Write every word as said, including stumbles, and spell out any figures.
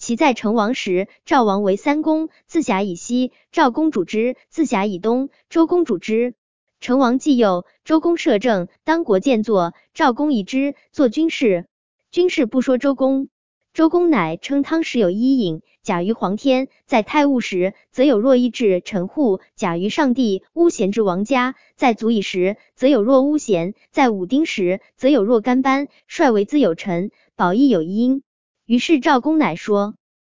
其在成王时，赵王为三公，自辖以西，赵公主之；自辖以东，周公主之。成王既幼，周公摄政，当国建作，赵公以之，作军事。军事不说周公。周公乃称汤时有伊尹，假于皇天，在太戊时，则有若羿至陈户，假于上帝，巫咸之王家；在祖乙时，则有若巫咸；在武丁时，则有若干班，帅为资有臣，保义有因。于是赵公乃说。